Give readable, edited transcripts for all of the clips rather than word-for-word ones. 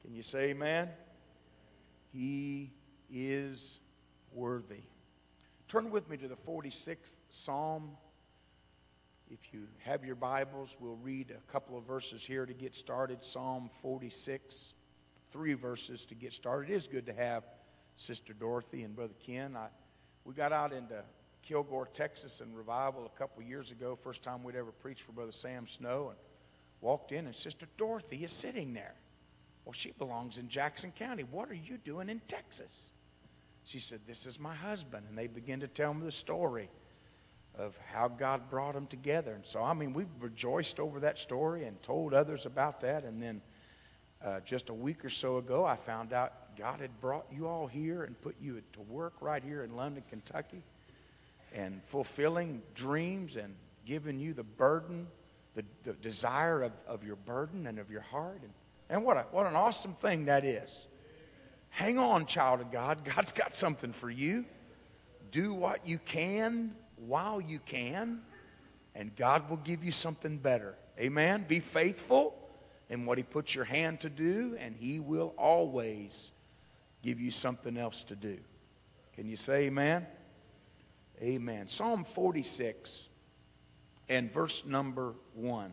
Can you say amen? He is worthy. Turn with me to the 46th Psalm. If you have your Bibles, we'll read a couple of verses here to get started. Psalm 46, 3 verses to get started. It is good to have Sister Dorothy and Brother Ken. We got out into Kilgore, Texas in revival a couple years ago. First time we'd ever preached for Brother Sam Snow. And walked in and Sister Dorothy is sitting there. Well, she belongs in Jackson County. What are you doing in Texas? She said, this is my husband. And they began to tell me the story of how God brought them together. And so, we rejoiced over that story and told others about that. And then just a week or so ago, I found out God had brought you all here and put you to work right here in London, Kentucky, and fulfilling dreams and giving you the burden, the desire of your burden and of your heart. And what an awesome thing that is. Hang on, child of God. God's got something for you. Do what you can while you can, and God will give you something better. Amen? Be faithful in what He puts your hand to do, and He will always give you something else to do. Can you say amen? Amen. Psalm 46 and verse number 1.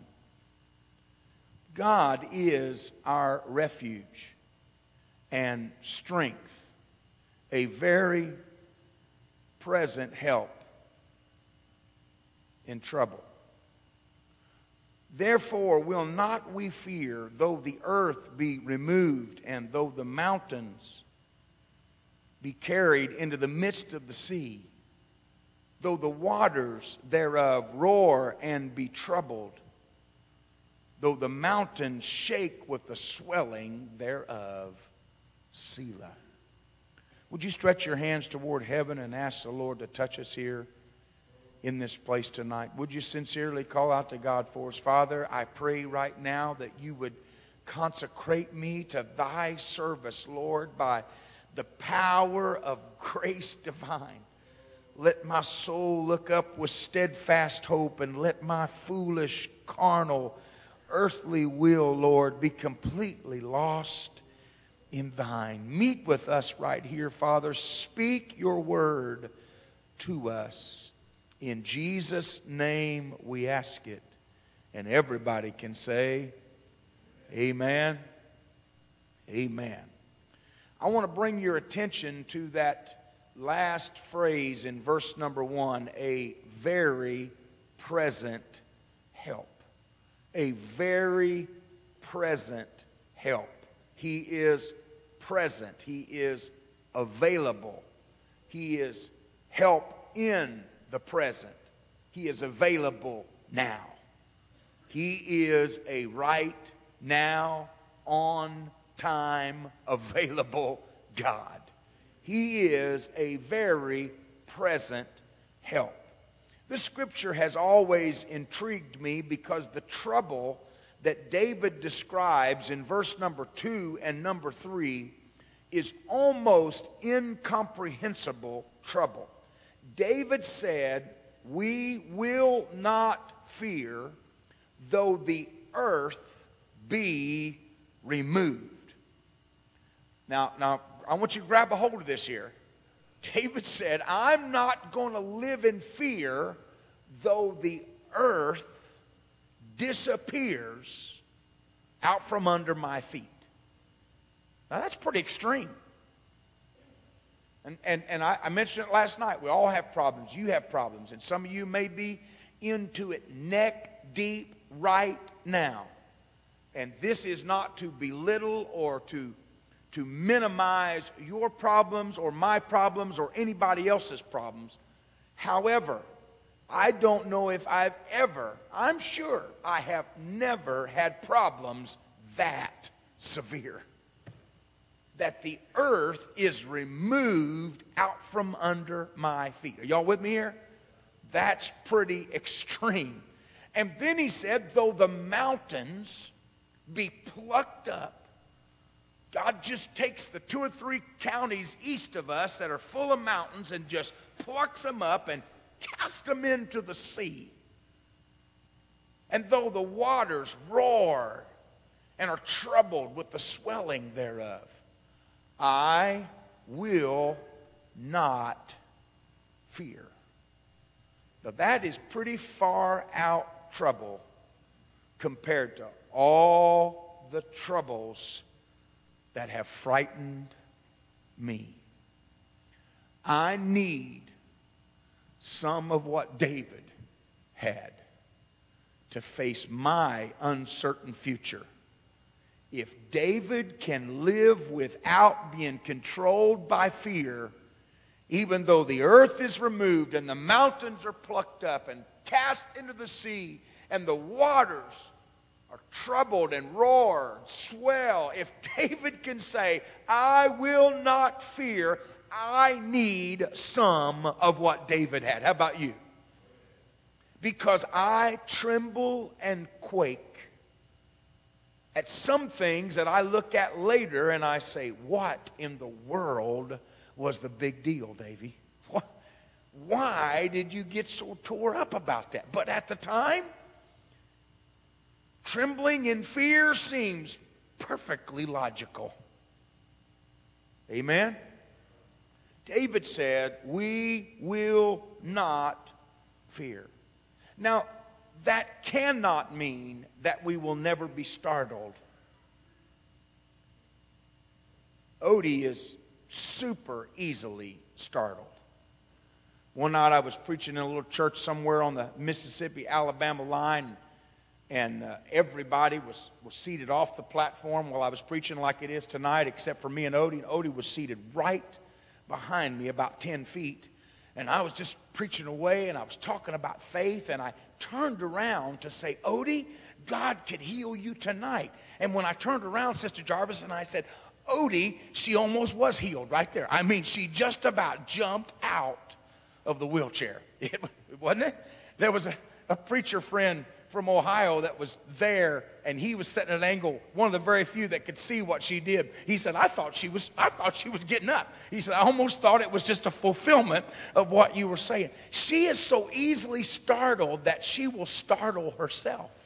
God is our refuge and strength, a very present help in trouble. Therefore will not we fear, though the earth be removed, and though the mountains be carried into the midst of the sea, though the waters thereof roar and be troubled, though the mountains shake with the swelling thereof. Selah. Would you stretch your hands toward heaven and ask the Lord to touch us here in this place tonight? Would you sincerely call out to God for us? Father, I pray right now that you would consecrate me to thy service, Lord, by the power of grace divine. Let my soul look up with steadfast hope, and let my foolish, carnal, earthly will, Lord, be completely lost in thine. Meet with us right here, Father. Speak your word to us. In Jesus' name we ask it. And everybody can say, amen. Amen. I want to bring your attention to that last phrase in verse number 1, a very present help. A very present help. He is present. He is available. He is help in the present. He is available now. He is a right now, on time, available God. He is a very present help. This scripture has always intrigued me because the trouble that David describes in verse number 2 and number 3 is almost incomprehensible trouble. David said, we will not fear though the earth be removed. Now, I want you to grab a hold of this here. David said, I'm not going to live in fear though the earth disappears out from under my feet. Now that's pretty extreme. And I mentioned it last night. We all have problems. You have problems. And some of you may be into it neck deep right now. And this is not to belittle or to minimize your problems or my problems or anybody else's problems. However, I don't know if I'm sure I have never had problems that severe. That the earth is removed out from under my feet. Are y'all with me here? That's pretty extreme. And then he said, though the mountains be plucked up, God just takes the 2 or 3 counties east of us that are full of mountains and just plucks them up and casts them into the sea. And though the waters roar and are troubled with the swelling thereof. I will not fear. Now that is pretty far out trouble compared to all the troubles that have frightened me. I need some of what David had to face my uncertain future. If David can live without being controlled by fear, even though the earth is removed and the mountains are plucked up and cast into the sea and the waters are troubled and roar and swell, if David can say, I will not fear, I need some of what David had. How about you? Because I tremble and quake at some things that I look at later and I say, what in the world was the big deal, Davy? Why did you get so tore up about that? But at the time, trembling in fear seems perfectly logical. Amen? David said, we will not fear. Now, that cannot mean that we will never be startled. Odie is super easily startled. One night I was preaching in a little church somewhere on the Mississippi-Alabama line, and everybody was seated off the platform while I was preaching like it is tonight, except for me and Odie. And Odie was seated right behind me, about 10 feet. And I was just preaching away, and I was talking about faith, and I turned around to say, Odie, God could heal you tonight. And when I turned around, Sister Jarvis, and I said, Odie, she almost was healed right there. I mean, she just about jumped out of the wheelchair. Wasn't it? There was a preacher friend from Ohio that was there, and he was sitting at an angle, one of the very few that could see what she did. He said, I thought she was getting up. He said, I almost thought it was just a fulfillment of what you were saying. She is so easily startled that she will startle herself.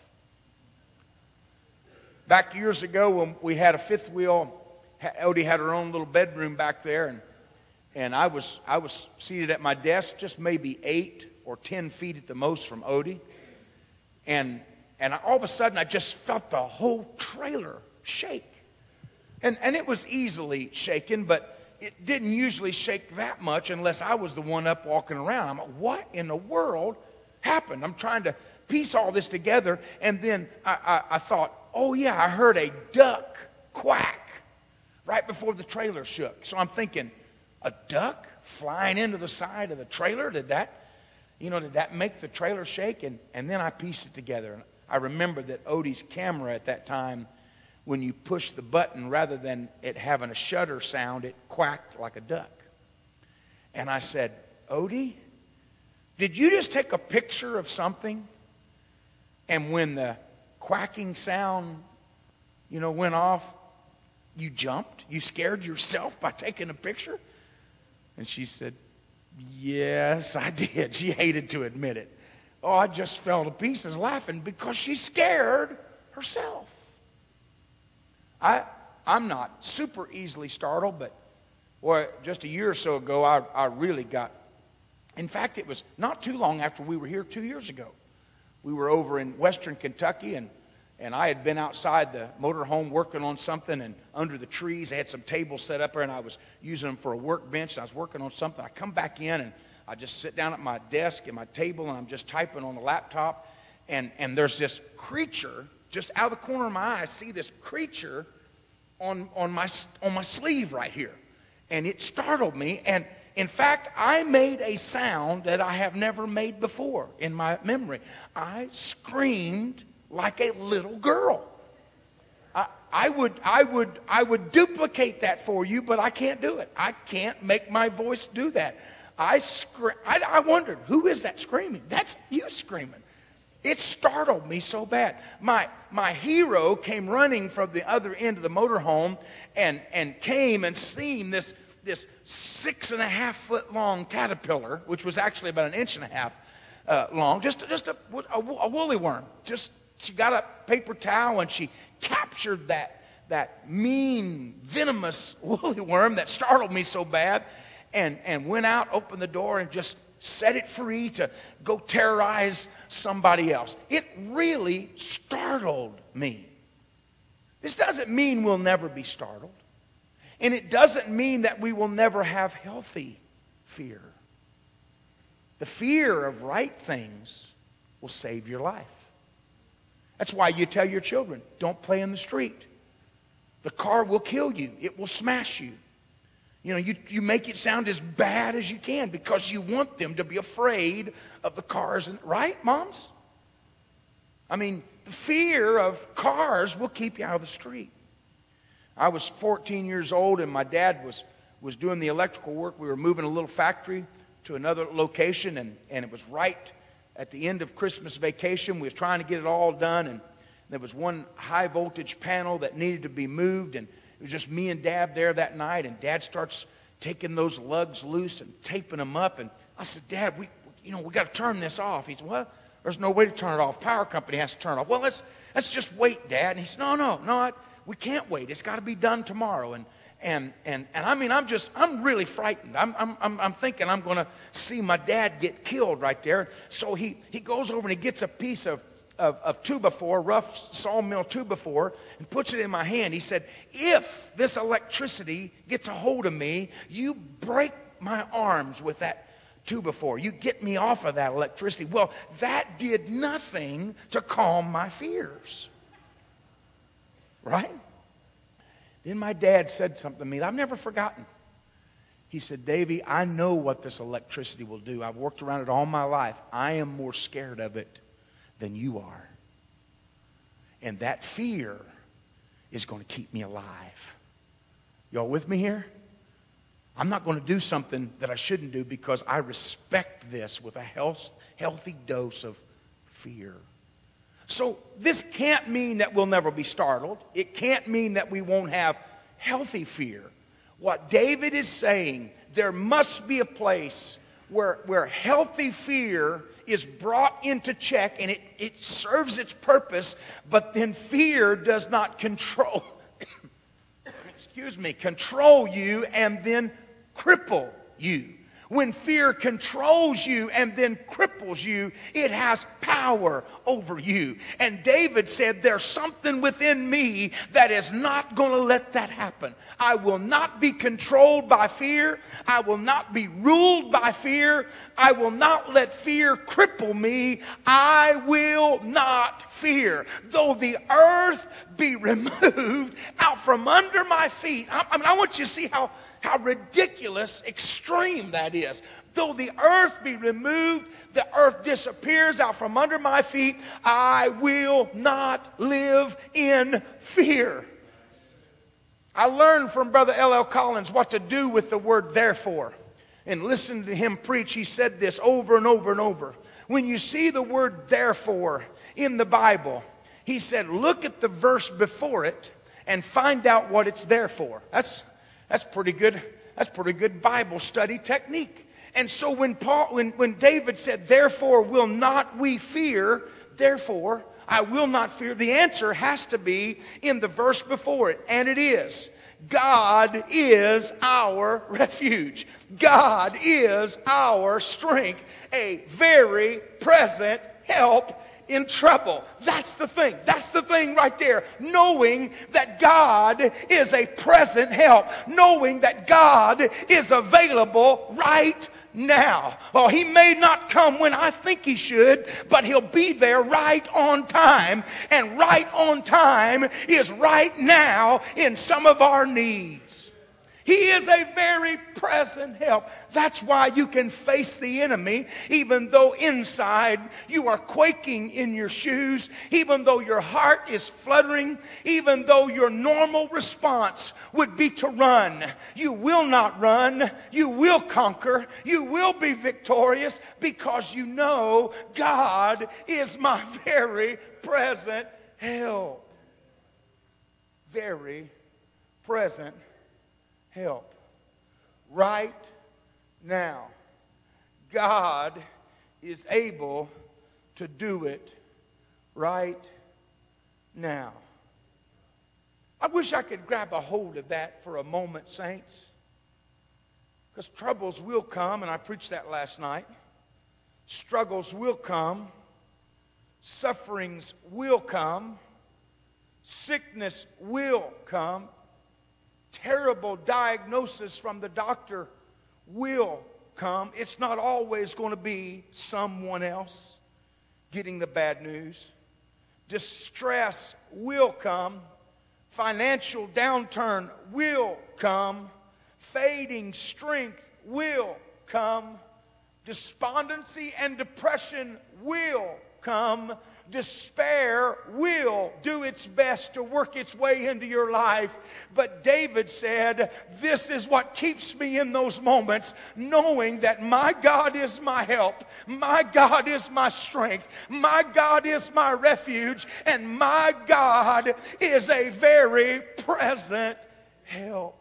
Back years ago when we had a fifth wheel, Odie had her own little bedroom back there, and I was seated at my desk just maybe 8 or 10 feet at the most from Odie. And all of a sudden, I just felt the whole trailer shake. And it was easily shaken, but it didn't usually shake that much unless I was the one up walking around. I'm like, what in the world happened? I'm trying to piece all this together. And then I thought, oh, yeah, I heard a duck quack right before the trailer shook. So I'm thinking, a duck flying into the side of the trailer? Did that make the trailer shake? And then I pieced it together. And I remember that Odie's camera at that time, when you push the button, rather than it having a shutter sound, it quacked like a duck. And I said, Odie, did you just take a picture of something? And when the quacking sound, went off, you jumped? You scared yourself by taking a picture? And she said, yes, I did. She hated to admit it. Oh, I just fell to pieces laughing because she's scared herself. I'm not super easily startled, but just a year or so ago, I really got. In fact, it was not too long after we were here 2 years ago. We were over in western Kentucky, and I had been outside the motorhome working on something, and under the trees, they had some tables set up there, and I was using them for a workbench, and I was working on something. I come back in, and I just sit down at my desk at my table, and I'm just typing on the laptop, and there's this creature, just out of the corner of my eye, I see this creature on my sleeve right here. And it startled me, and in fact, I made a sound that I have never made before in my memory. I screamed like a little girl. I would duplicate that for you, but I can't do it. I can't make my voice do that. I wondered, who is that screaming? That's you screaming. It startled me so bad. My hero came running from the other end of the motorhome and came and seen this 6.5 foot long caterpillar, which was actually about 1.5 inches long, just a woolly worm. She got a paper towel and she captured that mean, venomous woolly worm that startled me so bad and went out, opened the door, and just set it free to go terrorize somebody else. It really startled me. This doesn't mean we'll never be startled. And it doesn't mean that we will never have healthy fear. The fear of right things will save your life. That's why you tell your children, don't play in the street. The car will kill you. It will smash you. You know, you make it sound as bad as you can because you want them to be afraid of the cars. Right, moms? I mean, the fear of cars will keep you out of the street. I was 14 years old and my dad was doing the electrical work. We were moving a little factory to another location, and it was right at the end of Christmas vacation. We was trying to get it all done, and there was one high voltage panel that needed to be moved, and it was just me and Dad there that night, and Dad starts taking those lugs loose and taping them up, and I said, Dad, we got to turn this off. He said, well, there's no way to turn it off. Power company has to turn it off. Well, let's just wait, Dad. And he said, no, we can't wait. It's got to be done tomorrow. And I mean, I'm really frightened. I'm thinking I'm going to see my dad get killed right there. So he goes over and he gets a piece of 2x4, rough sawmill 2x4, and puts it in my hand. He said, if this electricity gets a hold of me, you break my arms with that 2x4. You get me off of that electricity. Well, that did nothing to calm my fears. Right? Then my dad said something to me that I've never forgotten. He said, Davy, I know what this electricity will do. I've worked around it all my life. I am more scared of it than you are. And that fear is going to keep me alive. Y'all with me here? I'm not going to do something that I shouldn't do because I respect this with a healthy dose of fear. So this can't mean that we'll never be startled. It can't mean that we won't have healthy fear. What David is saying, there must be a place where healthy fear is brought into check and it serves its purpose, but then fear does not control you and then cripple you. When fear controls you and then cripples you, it has power over you. And David said, there's something within me that is not going to let that happen. I will not be controlled by fear. I will not be ruled by fear. I will not let fear cripple me. I will not fear. Though the earth be removed out from under my feet. I want you to see how ridiculous, extreme that is. Though the earth be removed, the earth disappears out from under my feet, I will not live in fear. I learned from Brother L.L. Collins what to do with the word therefore. And listen to him preach. He said this over and over and over. When you see the word therefore in the Bible, he said, look at the verse before it and find out what it's there for. That's pretty good. That's pretty good Bible study technique. And so when David said, therefore will not we fear, therefore I will not fear, the answer has to be in the verse before it. And it is, God is our refuge. God is our strength, a very present help in trouble. That's the thing. That's the thing right there. Knowing that God is a present help. Knowing that God is available right now. Oh, he may not come when I think he should, but he'll be there right on time. And right on time is right now in some of our needs. He is a very present help. That's why you can face the enemy, even though inside you are quaking in your shoes, even though your heart is fluttering, even though your normal response would be to run. You will not run. You will conquer. You will be victorious because you know God is my very present help. Very present help right now. God is able to do it right now. I wish I could grab a hold of that for a moment, saints. Because troubles will come, and I preached that last night. Struggles will come. Sufferings will come. Sickness will come. Terrible diagnosis from the doctor will come. It's not always going to be someone else getting the bad news. Distress will come. Financial downturn will come. Fading strength will come. Despondency and depression will come. Despair will do its best to work its way into your life. But David said, this is what keeps me in those moments, knowing that my God is my help, my God is my strength, my God is my refuge, and my God is a very present help.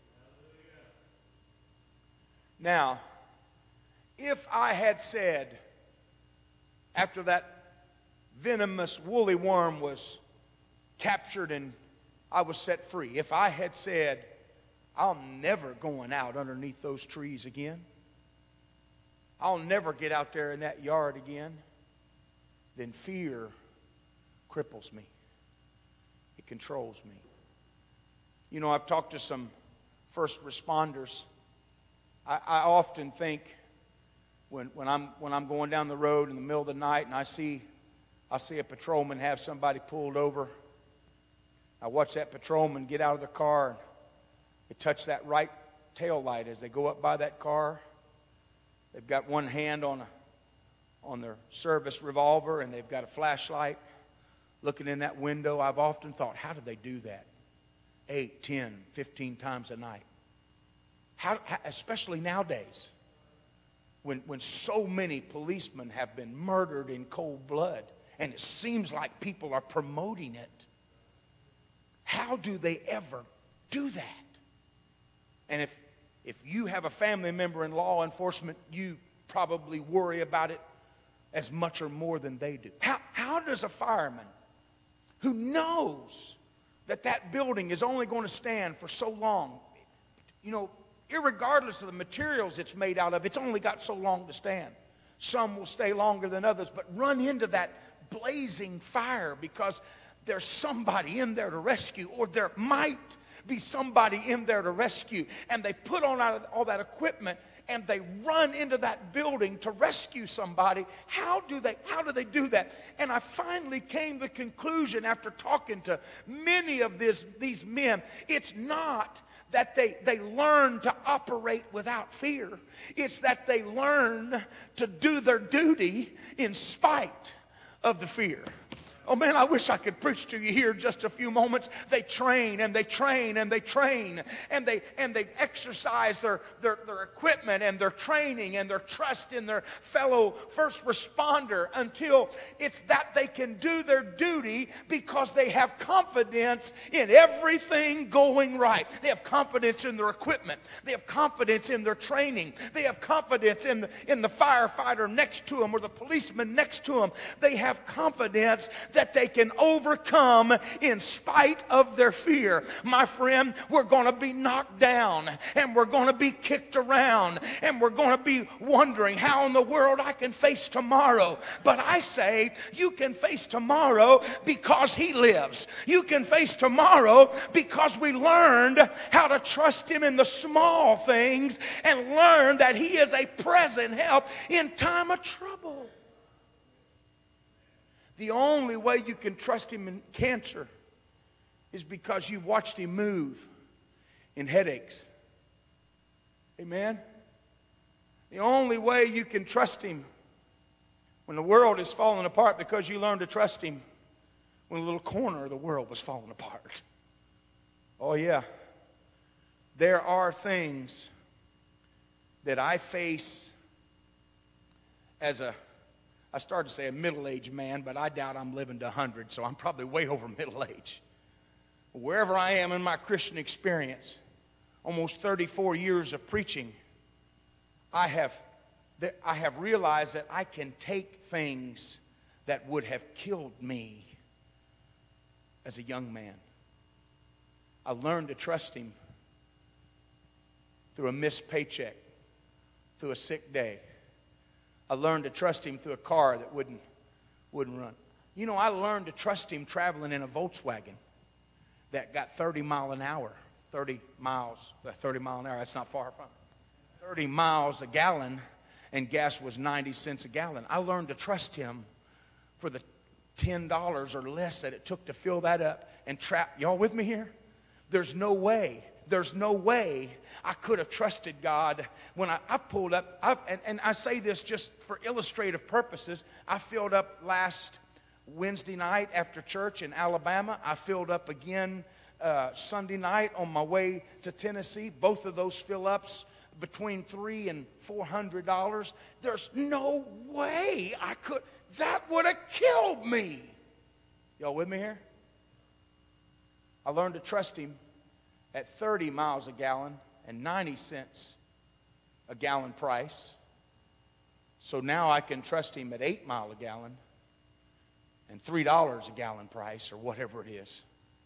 Now, if I had said, after that venomous woolly worm was captured and I was set free, if I had said, I'm never going out underneath those trees again, I'll never get out there in that yard again, then fear cripples me. It controls me. You know, I've talked to some first responders. I often think when I'm going down the road in the middle of the night and I see a patrolman have somebody pulled over. I watch that patrolman get out of the car and they touch that right tail light as they go up by that car. They've got one hand on their service revolver and they've got a flashlight looking in that window. I've often thought, how do they do that 8, 10, 15 times a night? How, especially nowadays, when so many policemen have been murdered in cold blood, and it seems like people are promoting it. How do they ever do that? And if you have a family member in law enforcement, you probably worry about it as much or more than they do. How does a fireman who knows that building is only going to stand for so long, you know, irregardless of the materials it's made out of, it's only got so long to stand. Some will stay longer than others, but run into that blazing fire because there's somebody in there to rescue, or there might be somebody in there to rescue, and they put on all that equipment and they run into that building to rescue somebody. How do they do that? And I finally came to the conclusion after talking to many of these men, it's not that they learn to operate without fear. It's that they learn to do their duty in spite of the fear. Oh man, I wish I could preach to you here just a few moments. They train and they train and they train and they exercise their equipment and their training and their trust in their fellow first responder until it's that they can do their duty because they have confidence in everything going right. They have confidence in their equipment. They have confidence in their training. They have confidence in the firefighter next to them or the policeman next to them. They have confidence that they can overcome in spite of their fear. My friend, we're going to be knocked down and we're going to be kicked around and we're going to be wondering how in the world I can face tomorrow. But I say you can face tomorrow because He lives. You can face tomorrow because we learned how to trust Him in the small things and learn that He is a present help in time of trouble. The only way you can trust Him in cancer is because you've watched Him move in headaches. Amen? The only way you can trust Him when the world is falling apart because you learned to trust Him when a little corner of the world was falling apart. Oh yeah. There are things that I face as I started to say a middle-aged man, but I doubt I'm living to 100, so I'm probably way over middle age. Wherever I am in my Christian experience, almost 34 years of preaching, I have realized that I can take things that would have killed me as a young man. I learned to trust Him through a missed paycheck, through a sick day. I learned to trust Him through a car that wouldn't run. You know, I learned to trust Him traveling in a Volkswagen that got 30 miles an hour. 30 miles an hour, that's not far from it. 30 miles a gallon, and gas was 90 cents a gallon. I learned to trust Him for the $10 or less that it took to fill that up and trap. Y'all with me here? There's no way I could have trusted God when I pulled up. And I say this just for illustrative purposes. I filled up last Wednesday night after church in Alabama. I filled up again Sunday night on my way to Tennessee. Both of those fill-ups between $300 and $400. There's no way I could. That would have killed me. Y'all with me here? I learned to trust Him at 30 miles a gallon and 90 cents a gallon price. So now I can trust Him at 8 miles a gallon and $3 a gallon price, or whatever it is.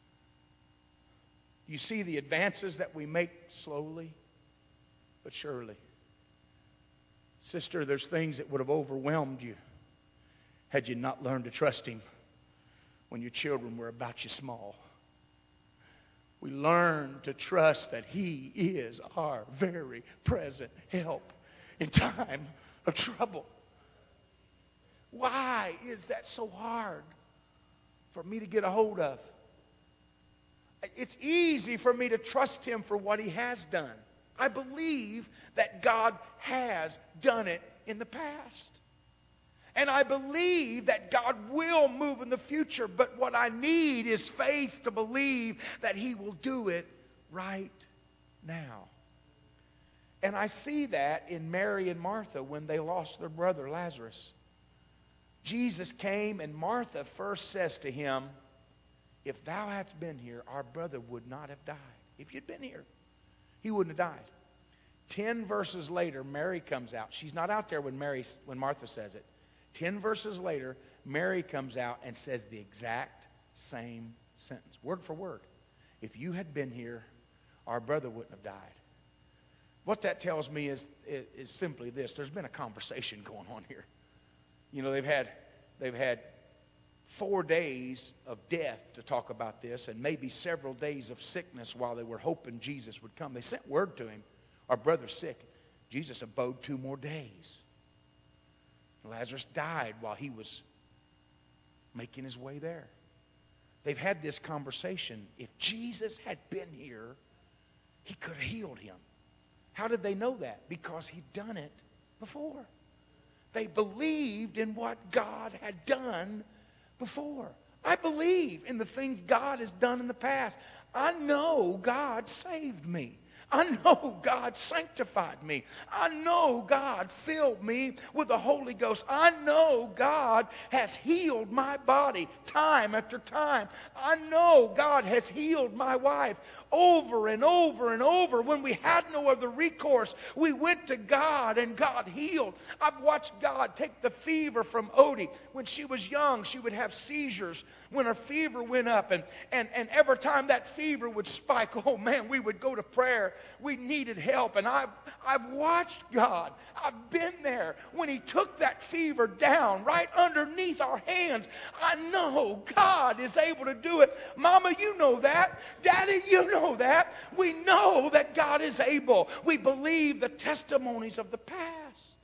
You see the advances that we make slowly but surely. Sister, there's things that would have overwhelmed you had you not learned to trust Him when your children were about you small. We learn to trust that He is our very present help in time of trouble. Why is that so hard for me to get a hold of? It's easy for me to trust Him for what He has done. I believe that God has done it in the past. And I believe that God will move in the future. But what I need is faith to believe that He will do it right now. And I see that in Mary and Martha when they lost their brother Lazarus. Jesus came, and Martha first says to Him, "If thou hadst been here, our brother would not have died." If you'd been here, he wouldn't have died. 10 verses later, Mary comes out. She's not out there when Martha says it. 10 verses later, Mary comes out and says the exact same sentence, word for word. If you had been here, our brother wouldn't have died. What that tells me is simply this. There's been a conversation going on here. You know, they've had 4 days of death to talk about this, and maybe several days of sickness while they were hoping Jesus would come. They sent word to Him, our brother's sick. Jesus abode 2 more days. Lazarus died while he was making his way there. They've had this conversation. If Jesus had been here, He could have healed him. How did they know that? Because He'd done it before. They believed in what God had done before. I believe in the things God has done in the past. I know God saved me. I know God sanctified me. I know God filled me with the Holy Ghost. I know God has healed my body time after time. I know God has healed my wife over and over and over. When we had no other recourse, we went to God and God healed. I've watched God take the fever from Odie. When she was young, she would have seizures when her fever went up. And every time that fever would spike, oh man, we would go to prayer. We needed help. And I've watched God. I've been there when He took that fever down right underneath our hands. I know God is able to do it. Mama, you know that. Daddy, you know that. We know that God is able. We believe the testimonies of the past.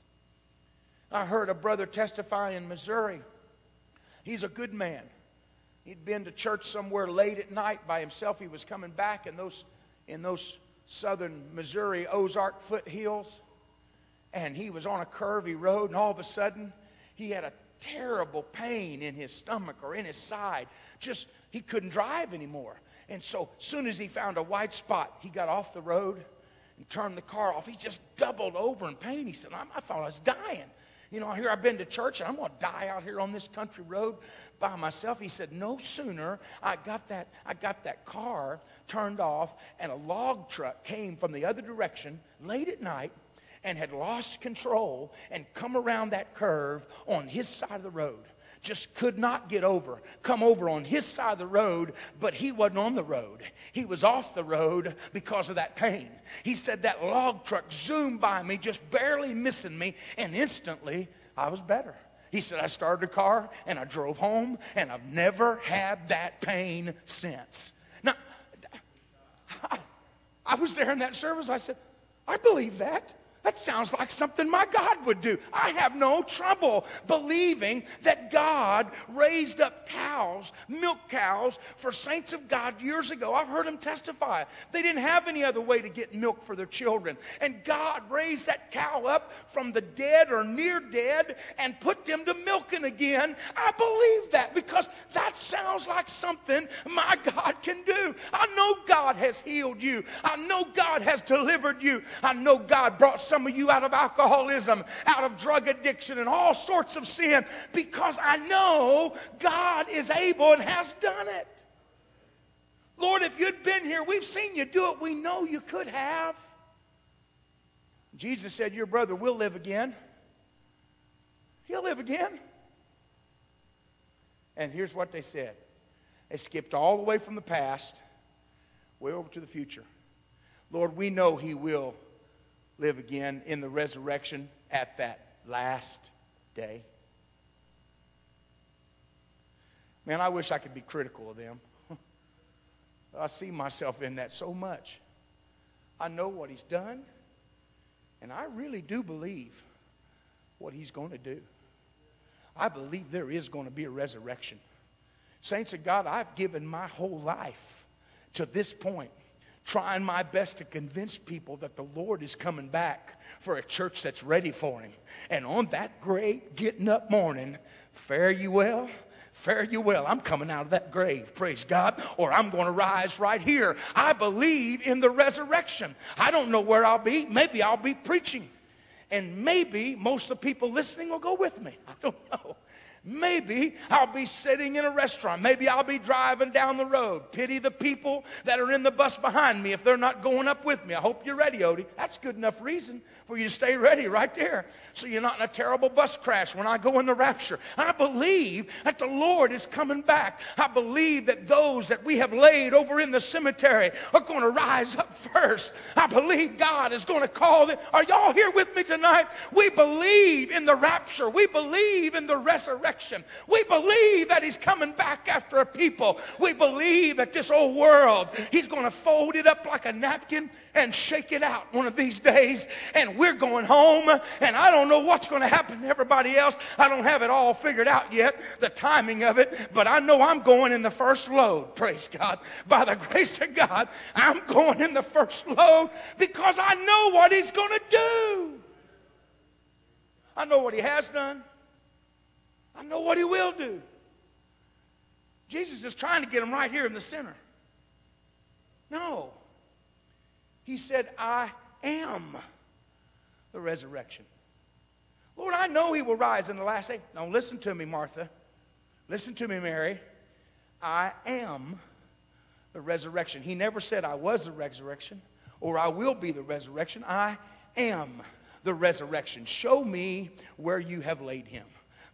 I heard a brother testify in Missouri. He's a good man. He'd been to church somewhere late at night by himself. He was coming back in those southern Missouri Ozark foothills, and he was on a curvy road, and all of a sudden he had a terrible pain in his stomach or in his side. Just he couldn't drive anymore. And so as soon as he found a white spot, he got off the road and turned the car off. He just doubled over in pain. He said, I thought I was dying. You know, here I've been to church and I'm going to die out here on this country road by myself. He said, no sooner I got that car turned off and a log truck came from the other direction late at night and had lost control and come around that curve on his side of the road. just could not come over on his side of the road, but he wasn't on the road. He was off the road because of that pain. He said that log truck zoomed by me, just barely missing me, and instantly I was better. He said, I started the car and I drove home, and I've never had that pain since. Now, I was there in that service. I said, I believe that. That sounds like something my God would do. I have no trouble believing that God raised up cows, milk cows, for saints of God years ago. I've heard them testify. They didn't have any other way to get milk for their children. And God raised that cow up from the dead or near dead and put them to milking again. I believe that because that sounds like something my God can do. I know God has healed you. I know God has delivered you. I know God brought some of you out of alcoholism, out of drug addiction, and all sorts of sin, because I know God is able and has done it. Lord, if you'd been here, we've seen you do it. We know you could have. Jesus said, your brother will live again. He'll live again. And here's what they said. They skipped all the way from the past, way over to the future. Lord, we know he will live again in the resurrection at that last day. Man, I wish I could be critical of them. I see myself in that so much. I know what he's done, and I really do believe what he's going to do. I believe there is going to be a resurrection. Saints of God, I've given my whole life to this point, trying my best to convince people that the Lord is coming back for a church that's ready for him. And on that great getting up morning, fare you well, fare you well. I'm coming out of that grave, praise God, or I'm going to rise right here. I believe in the resurrection. I don't know where I'll be. Maybe I'll be preaching. And maybe most of the people listening will go with me. I don't know. Maybe I'll be sitting in a restaurant. Maybe I'll be driving down the road. Pity the people that are in the bus behind me if they're not going up with me. I hope you're ready, Odie. That's good enough reason for you to stay ready right there, so you're not in a terrible bus crash when I go in the rapture. I believe that the Lord is coming back. I believe that those that we have laid over in the cemetery are going to rise up first. I believe God is going to call them. Are y'all here with me tonight? We believe in the rapture. We believe in the resurrection. We believe that he's coming back after a people. We believe that this old world, he's going to fold it up like a napkin and shake it out one of these days, and we're going home. And I don't know what's going to happen to everybody else. I don't have it all figured out yet, the timing of it, but I know I'm going in the first load, praise God. By the grace of God, I'm going in the first load because I know what he's going to do. I know what he has done. I know what he will do. Jesus is trying to get him right here in the center. No. He said, I am the resurrection. Lord, I know he will rise in the last day. Now listen to me, Martha. Listen to me, Mary. I am the resurrection. He never said I was the resurrection or I will be the resurrection. I am the resurrection. Show me where you have laid him.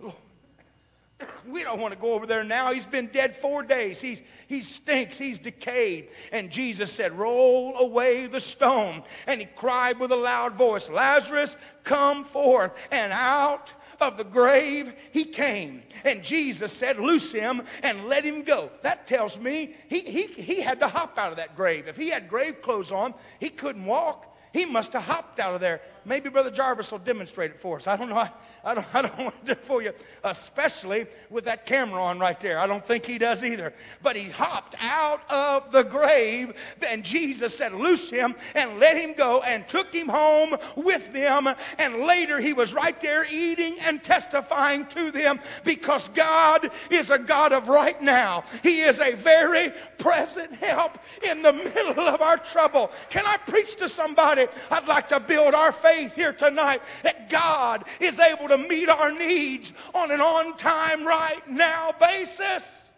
We don't want to go over there now. He's been dead 4 days. He stinks. He's decayed. And Jesus said, roll away the stone. And he cried with a loud voice, Lazarus, come forth. And out of the grave he came. And Jesus said, loose him and let him go. That tells me he had to hop out of that grave. If he had grave clothes on, he couldn't walk. He must have hopped out of there. Maybe Brother Jarvis will demonstrate it for us. I don't know. I don't want to do it for you, especially with that camera on right there. I don't think he does either. But he hopped out of the grave, and Jesus said, loose him and let him go, and took him home with them. And later he was right there eating and testifying to them, because God is a God of right now. He is a very present help in the middle of our trouble. Can I preach to somebody? I'd like to build our faith here tonight that God is able to meet our needs on an on-time, right now basis.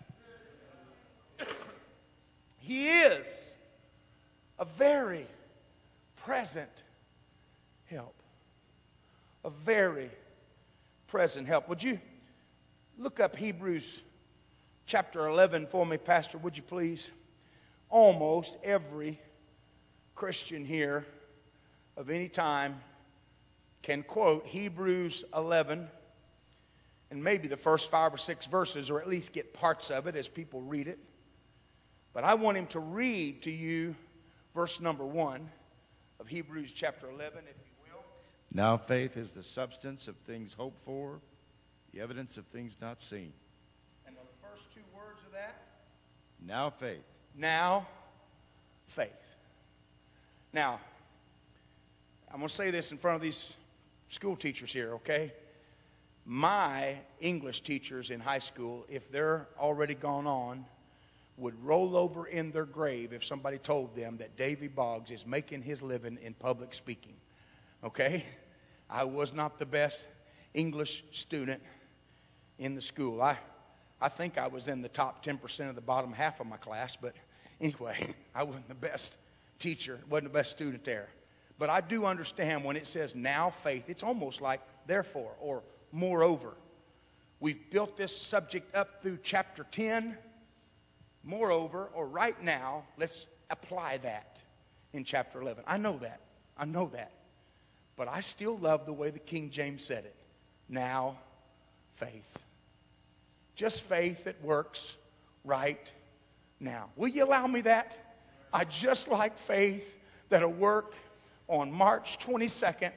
He is a very present help. A very present help. Would you Look up Hebrews chapter 11 for me, Pastor, would you please? Almost every Christian here of any time can quote Hebrews 11 and maybe the first 5 or 6 verses, or at least get parts of it as people read it. But I want him to read to you verse number 1 of Hebrews chapter 11, if you will. Now faith is the substance of things hoped for, the evidence of things not seen. And the first 2 words of that? Now faith. Now faith. Now, I'm going to say this in front of these school teachers here, okay? My English teachers in high school, if they're already gone on, would roll over in their grave if somebody told them that Davy Boggs is making his living in public speaking. Okay? I was not the best English student in the school. I think I was in the top 10% of the bottom half of my class, but anyway, I wasn't the best teacher, wasn't the best student there. But I do understand when it says now faith, it's almost like therefore or moreover. We've built this subject up through chapter 10. Moreover, or right now, let's apply that in chapter 11. I know that. But I still love the way the King James said it. Now, faith. Just faith that works right now. Will you allow me that? I just like faith that'll work on March 22nd,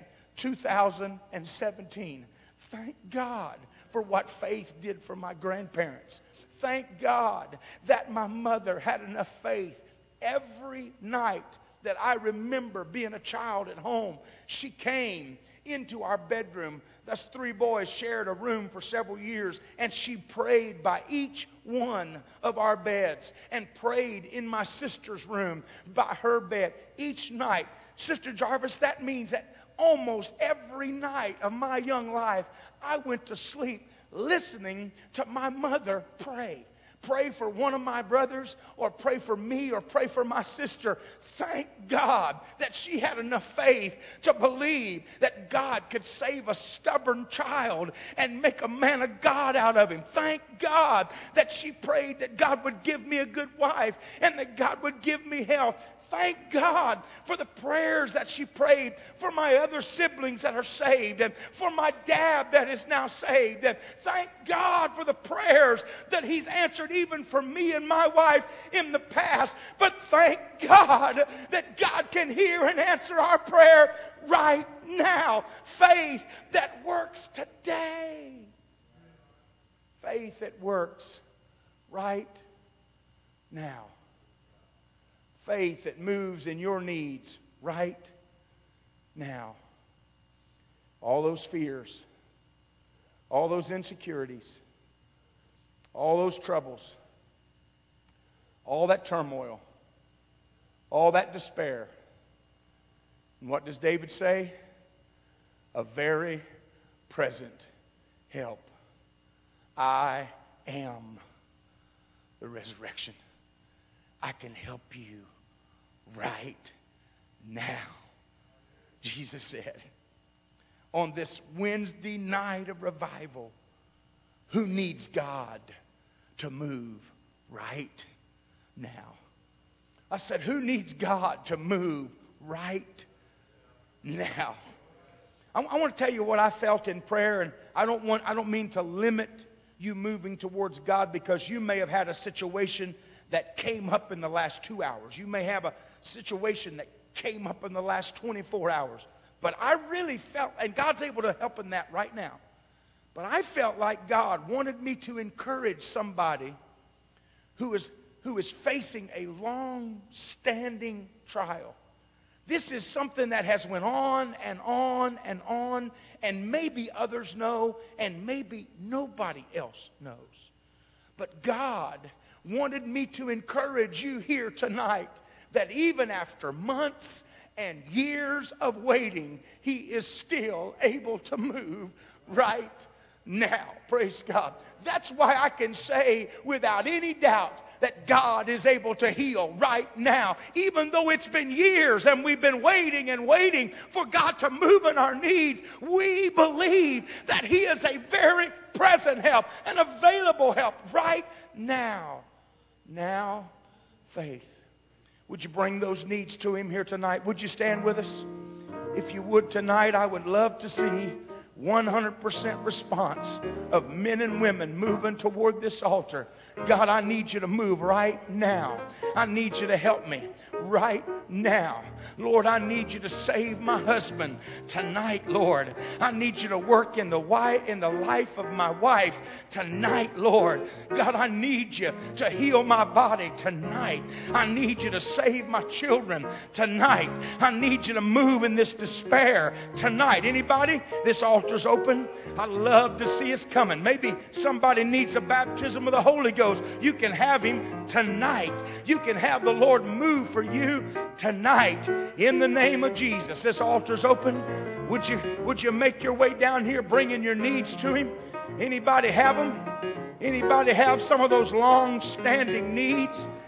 2017. Thank God for what faith did for my grandparents. Thank God that my mother had enough faith every night that I remember being a child at home. She came into our bedroom. Us 3 boys shared a room for several years, and she prayed by each one of our beds and prayed in my sister's room by her bed each night. Sister Jarvis, that means that almost every night of my young life, I went to sleep listening to my mother pray. Pray for one of my brothers, or pray for me, or pray for my sister. Thank God that she had enough faith to believe that God could save a stubborn child and make a man of God out of him. Thank God that she prayed that God would give me a good wife and that God would give me health. Thank God for the prayers that she prayed for my other siblings that are saved and for my dad that is now saved. And thank God for the prayers that he's answered even for me and my wife in the past. But thank God that God can hear and answer our prayer right now. Faith that works today. Faith that works right now. Faith that moves in your needs right now. All those fears, all those insecurities, all those troubles, all that turmoil, all that despair. And what does David say? A very present help. I am the resurrection. I can help you right now. Jesus said, on this Wednesday night of revival, who needs God to move right now? I said, who needs God to move right now? I want to tell you what I felt in prayer, and I don't mean to limit you moving towards God, because you may have had a situation that came up in the last 2 hours. You may have a situation that came up in the last 24 hours. But I really felt, and God's able to help in that right now. But I felt like God wanted me to encourage somebody who is facing a long-standing trial. This is something that has went on and on and on, and maybe others know, and maybe nobody else knows. But God wanted me to encourage you here tonight that even after months and years of waiting, He is still able to move right now. Praise God. That's why I can say without any doubt that God is able to heal right now. Even though it's been years and we've been waiting and waiting for God to move in our needs, we believe that He is a very present help, an available help right now. Now, faith. Would you bring those needs to Him here tonight? Would you stand with us? If you would tonight, I would love to see 100% response of men and women moving toward this altar. God, I need you to move right now. I need you to help me right now. Lord, I need you to save my husband tonight, Lord. I need you to work in the life of my wife tonight, Lord. God, I need you to heal my body tonight. I need you to save my children tonight. I need you to move in this despair tonight. Anybody? This altar's open. I love to see us coming. Maybe somebody needs a baptism of the Holy Ghost. You can have Him tonight. You can have the Lord move for you tonight in the name of Jesus. This altar's open. Would you make your way down here bringing your needs to Him? Anybody have them? Anybody have some of those long-standing needs?